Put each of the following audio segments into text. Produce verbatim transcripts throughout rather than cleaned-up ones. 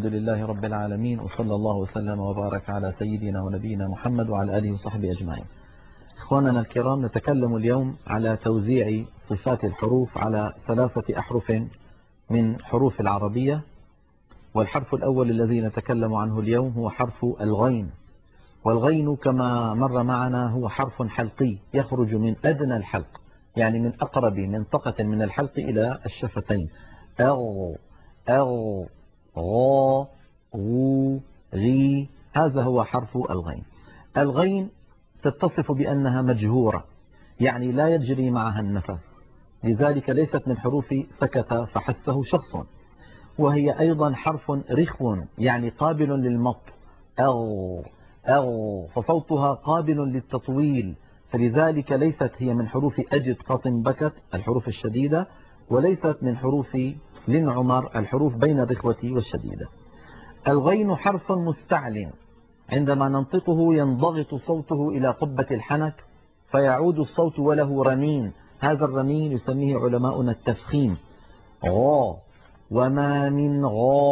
الحمد لله رب العالمين، وصلى الله وسلم وبارك على سيدنا ونبينا محمد وعلى آله وصحبه أجمعين. إخواننا الكرام، نتكلم اليوم على توزيع صفات الحروف على ثلاثة أحرف من حروف العربية. والحرف الأول الذي نتكلم عنه اليوم هو حرف الغين. والغين كما مر معنا هو حرف حلقي يخرج من أدنى الحلق، يعني من أقرب منطقة من الحلق إلى الشفتين. أغ أغ غ غو غي، هذا هو حرف الغين. الغين تتصف بأنها مجهورة، يعني لا يجري معها النفس، لذلك ليست من حروف سكت فحثه شخص. وهي أيضا حرف رخو، يعني قابل للمط. أغ أغ فصوتها قابل للتطويل، فلذلك ليست هي من حروف أجد قط بكت الحروف الشديدة، وليست من حروف لن عمر الحروف بين الرخوة والشديدة. الغين حرف مستعل، عندما ننطقه ينضغط صوته إلى قبة الحنك فيعود الصوت وله رنين. هذا الرنين يسميه علماؤنا التفخيم. غا وما من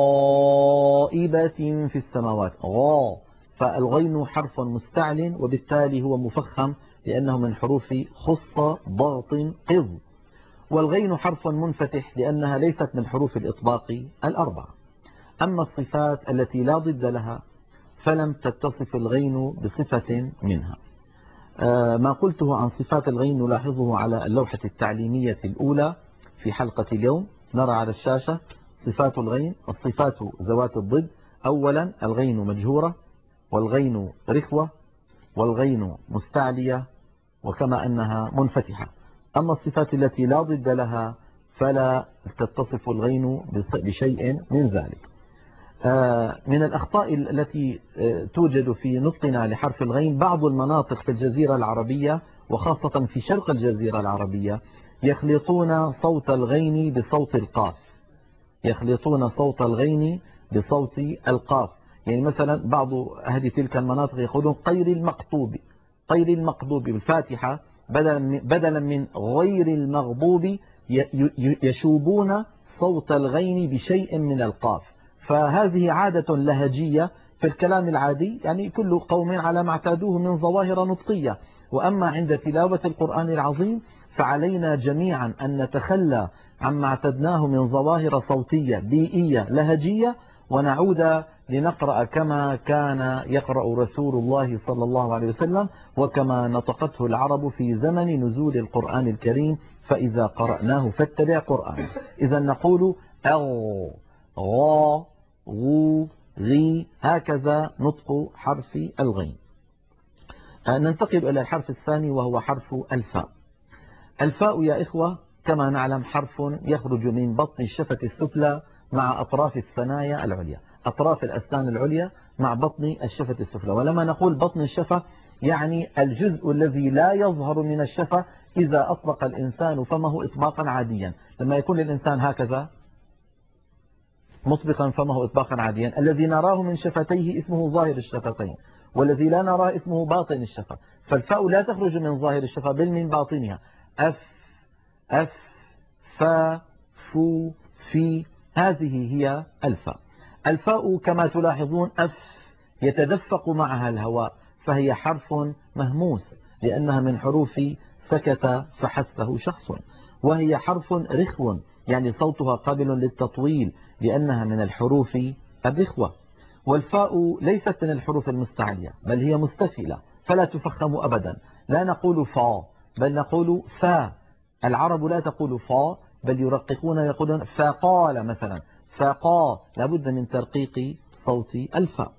غائبة في السماوات. غا، فالغين حرف مستعل وبالتالي هو مفخم لأنه من حروف خص ضغط قض. والغين حرف منفتح لأنها ليست من حروف الإطباق الأربعة. أما الصفات التي لا ضد لها فلم تتصف الغين بصفة منها. آه ما قلته عن صفات الغين نلاحظه على اللوحة التعليمية الأولى في حلقة اليوم. نرى على الشاشة صفات الغين. الصفات ذوات الضد: أولا الغين مجهورة، والغين رخوة، والغين مستعلية، وكما أنها منفتحة. أما الصفات التي لا ضد لها فلا تتصف الغين بشيء من ذلك. من الأخطاء التي توجد في نطقنا لحرف الغين: بعض المناطق في الجزيرة العربية وخاصة في شرق الجزيرة العربية يخلطون صوت الغين بصوت القاف. يخلطون صوت الغين بصوت القاف، يعني مثلا بعض أهل تلك المناطق يقولون غير المقطوب، غير المقطوب بالفاتحة بدلا من, بدلا من غير المغضوب يشوبون صوت الغين بشيء من القاف. فهذه عادة لهجية في الكلام العادي، يعني كل قوم على ما اعتادوه من ظواهر نطقية. وأما عند تلاوة القرآن العظيم فعلينا جميعا أن نتخلى عما اعتدناه من ظواهر صوتية بيئية لهجية، ونعود لنقرأ كما كان يقرأ رسول الله صلى الله عليه وسلم، وكما نطقته العرب في زمن نزول القرآن الكريم: فإذا قرأناه فاتبع قرآنه. إذا نقول أغ غا غو غي، هكذا نطق حرف الغين. ننتقل إلى الحرف الثاني وهو حرف الفاء. الفاء يا إخوة كما نعلم حرف يخرج من بطن الشفة السفلى مع أطراف الثنايا العليا، أطراف الأسنان العليا مع بطن الشفة السفلى. ولما نقول بطن الشفة يعني الجزء الذي لا يظهر من الشفة إذا أطبق الإنسان فمه إطباقا عاديا. لما يكون الإنسان هكذا مطبقا فمه إطباقا عاديا، الذي نراه من شفتيه اسمه ظاهر الشفتين، والذي لا نراه اسمه باطن الشفة. فالفاء لا تخرج من ظاهر الشفة بل من باطنها. أف أف فا فو في، هذه هي الفاء. الفاء كما تلاحظون أف يتدفق معها الهواء، فهي حرف مهموس لأنها من حروف سكت فحثه شخص. وهي حرف رخو، يعني صوتها قابل للتطويل لأنها من الحروف الرخوة. والفاء ليست من الحروف المستعلية بل هي مستفلة، فلا تفخم أبدا. لا نقول فا بل نقول فا. العرب لا تقول فا بل يرققون، يقولون فقال مثلا، فقا، لابد من ترقيق صوت الفاء.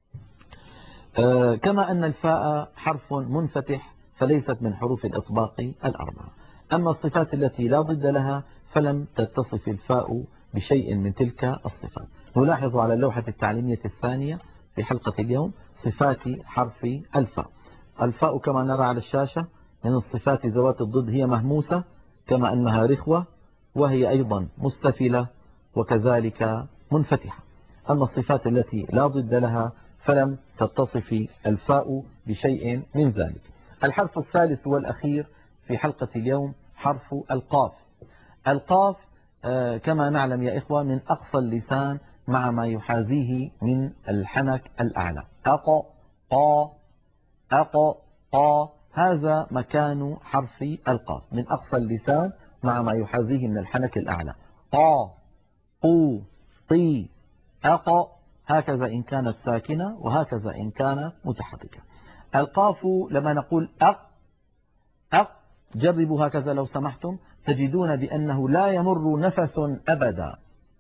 آه كما أن الفاء حرف منفتح فليست من حروف الإطباق الأربعة. أما الصفات التي لا ضد لها فلم تتصف الفاء بشيء من تلك الصفات. نلاحظ على اللوحة التعليمية الثانية في حلقة اليوم صفات حرف الفاء. الفاء كما نرى على الشاشة من الصفات ذوات الضد: هي مهموسة كما أنها رخوة، وهي أيضا مستفلة وكذلك منفتحة. أما الصفات التي لا ضد لها فلم تتصف الفاء بشيء من ذلك. الحرف الثالث والأخير في حلقة اليوم حرف القاف. القاف آه كما نعلم يا إخوة من أقصى اللسان مع ما يحاذيه من الحنك الأعلى. أق قا أق قا، هذا مكان حرف القاف من أقصى اللسان مع ما يحاذيه من الحنك الأعلى. قا قو طي أق، هكذا إن كانت ساكنة وهكذا إن كانت متحركة. القاف لما نقول أق أق، جربوا هكذا لو سمحتم، تجدون بأنه لا يمر نفس أبدا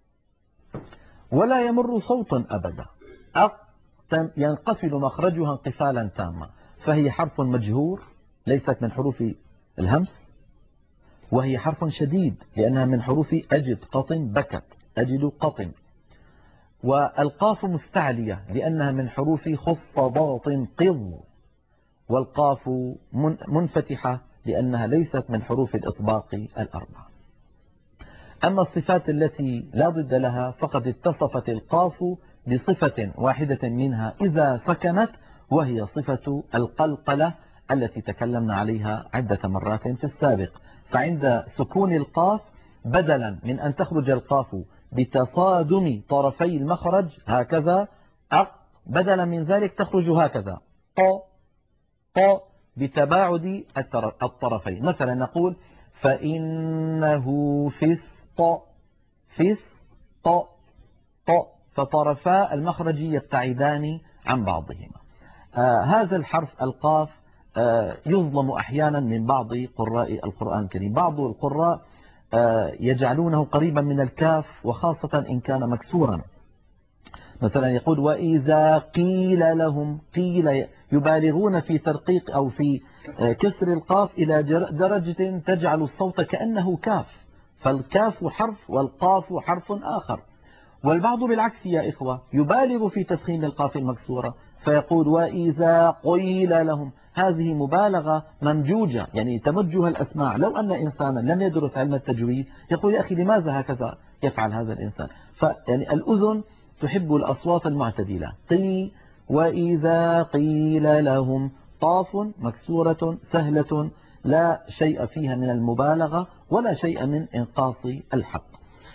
ولا يمر صوت أبدا. أق ينقفل مخرجها انقفالا تاما، فهي حرف مجهور ليست من حروف الهمس، وهي حرف شديد لأنها من حروف أجد قطن بكت أجد قطن. والقاف مستعلية لأنها من حروف خص ضغط قض، والقاف منفتحة لأنها ليست من حروف الإطباق الأربعة. أما الصفات التي لا ضد لها فقد اتصفت القاف بصفة واحدة منها إذا سكنت، وهي صفة القلقلة التي تكلمنا عليها عدة مرات في السابق. فعند سكون القاف بدلا من أن تخرج القاف بتصادم طرفي المخرج هكذا أق، بدلا من ذلك تخرج هكذا ق ق بتباعد الطرفين. مثلا نقول فإنه فسق فسق ط، فطرفا المخرج يبتعدان عن بعضهما. آه هذا الحرف القاف آه يظلم أحيانا من بعض قراء القرآن الكريم. بعض القراء آه يجعلونه قريبا من الكاف، وخاصة إن كان مكسورا. مثلا يقول وإذا قيل لهم، قيل يبالغون في ترقيق أو في كسر القاف إلى درجة تجعل الصوت كأنه كاف، فالكاف حرف والقاف حرف آخر. والبعض بالعكس يا إخوة يبالغ في تفخيم القاف المكسورة فيقول وإذا قيل لهم، هذه مبالغة ممجوجة يعني تمجها الأسماع. لو أن إنسانا لم يدرس علم التجويد يقول يا أخي لماذا هكذا يفعل هذا الإنسان؟ فيعني الأذن تحب الأصوات المعتدلة. قي وإذا قيل لهم، قاف مكسورة سهلة لا شيء فيها من المبالغة ولا شيء من إنقاص الحق.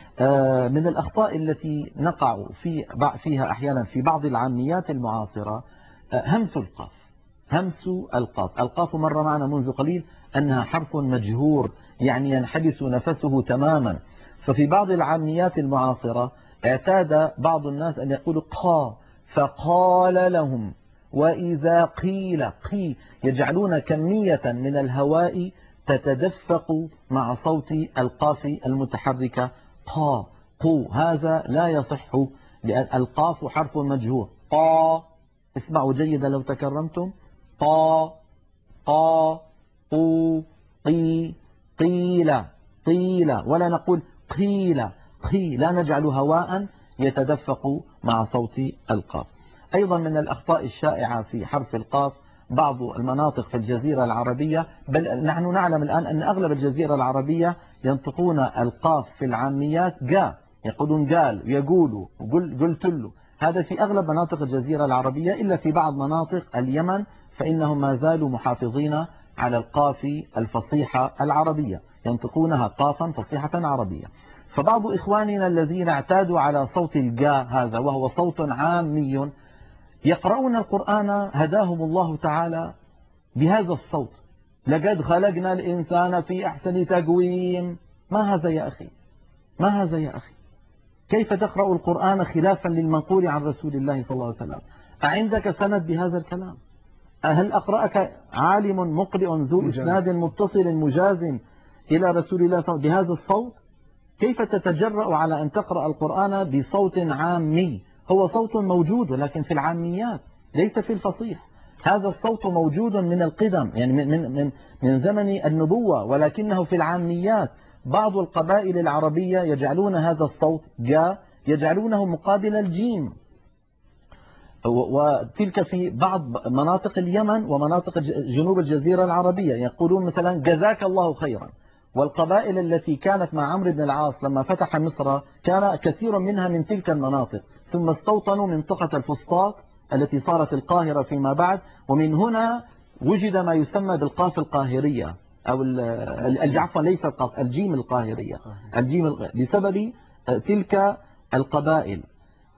من الأخطاء التي نقع في فيها أحيانا في بعض العاميات المعاصرة همس القاف. همس القاف القاف مر معنا منذ قليل أنها حرف مجهور يعني ينحبس نفسه تماما. ففي بعض العاميات المعاصرة اعتاد بعض الناس أن يقولوا قا، فقال لهم وإذا قيل قي، يجعلون كمية من الهواء تتدفق مع صوت القاف المتحركة قا قو. هذا لا يصح لأن القاف حرف مجهور. قا، اسمعوا جيدا لو تكرمتم، قا قا قو قي قيل قيل، ولا نقول قيل قي، لا نجعل هواء يتدفق مع صوت القاف. أيضا من الأخطاء الشائعة في حرف القاف بعض المناطق في الجزيرة العربية، بل نحن نعلم الآن أن أغلب الجزيرة العربية ينطقون القاف في العاميات جا، يقولون قال يقولوا قل قلت له. هذا في أغلب مناطق الجزيرة العربية، إلا في بعض مناطق اليمن فإنهم ما زالوا محافظين على القاف الفصيحة العربية، ينطقونها قافا فصيحة عربية. فبعض إخواننا الذين اعتادوا على صوت الجاء هذا وهو صوت عامي يقرؤون القرآن هداهم الله تعالى بهذا الصوت. لقد خلقنا الإنسان في أحسن تقويم. ما هذا يا أخي؟ ما هذا يا أخي؟ كيف تقرأ القرآن خلافا للمنقول عن رسول الله صلى الله عليه وسلم؟ أعندك سند بهذا الكلام؟ هل أقرأك عالم مقرئ ذو إسناد متصل مجاز إلى رسول الله صلى الله عليه وسلم بهذا الصوت؟ كيف تتجرأ على أن تقرأ القرآن بصوت عامي؟ هو صوت موجود ولكن في العاميات ليس في الفصيح. هذا الصوت موجود من القدم يعني من من من من زمن النبوة، ولكنه في العاميات. بعض القبائل العربية يجعلون هذا الصوت جا يجعلونه مقابل الجيم، وتلك في بعض مناطق اليمن ومناطق جنوب الجزيرة العربية يقولون مثلا جزاك الله خيرا. والقبائل التي كانت مع عمرو بن العاص لما فتح مصر كان كثير منها من تلك المناطق، ثم استوطنوا منطقة الفسطاط التي صارت القاهرة فيما بعد، ومن هنا وجد ما يسمى بالقاف القاهرية أو عفوا ليس القاف الجيم القاهرية، الجيم بسبب تلك القبائل.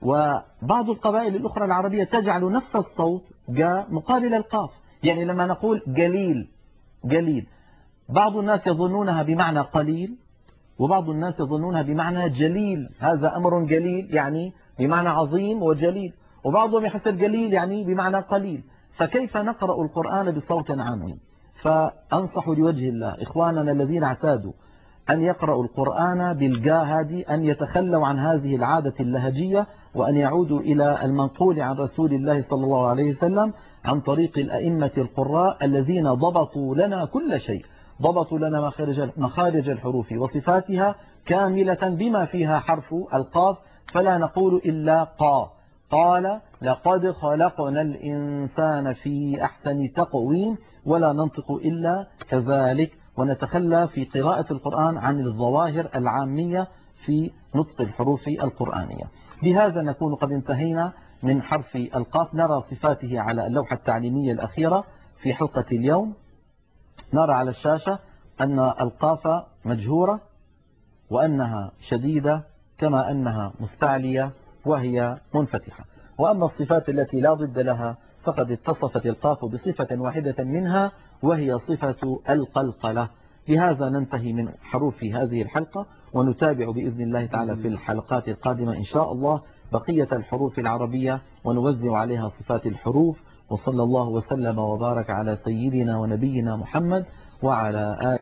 وبعض القبائل الأخرى العربية تجعل نفس الصوت جاء مقابل القاف. يعني لما نقول قليل قليل، بعض الناس يظنونها بمعنى قليل، وبعض الناس يظنونها بمعنى جليل، هذا أمر جليل يعني بمعنى عظيم وجليل، وبعضهم يحسب جليل يعني بمعنى قليل. فكيف نقرأ القرآن بصوت عام؟ فأنصح لوجه الله إخواننا الذين اعتادوا أن يقرأوا القرآن بالجاء هذه أن يتخلوا عن هذه العادة اللهجية، وأن يعودوا إلى المنقول عن رسول الله صلى الله عليه وسلم عن طريق الأئمة القراء الذين ضبطوا لنا كل شيء، ضبطوا لنا مخارج مخارج الحروف وصفاتها كاملة بما فيها حرف القاف، فلا نقول إلا قا. قال لقد خلقنا الإنسان في أحسن تقويم، ولا ننطق إلا كذلك، ونتخلى في قراءة القرآن عن الظواهر العامية في نطق الحروف القرآنية. بهذا نكون قد انتهينا من حرف القاف. نرى صفاته على اللوحة التعليمية الأخيرة في حلقة اليوم. نرى على الشاشة أن القاف مجهورة، وأنها شديدة، كما أنها مستعلية وهي منفتحة. وأما الصفات التي لا ضد لها فقد اتصفت القاف بصفة واحدة منها، وهي صفة القلقلة. بهذا ننتهي من حروف هذه الحلقة، ونتابع بإذن الله تعالى في الحلقات القادمة إن شاء الله بقية الحروف العربية، ونوزع عليها صفات الحروف. وصلى الله وسلم وبارك على سيدنا ونبينا محمد وعلى آله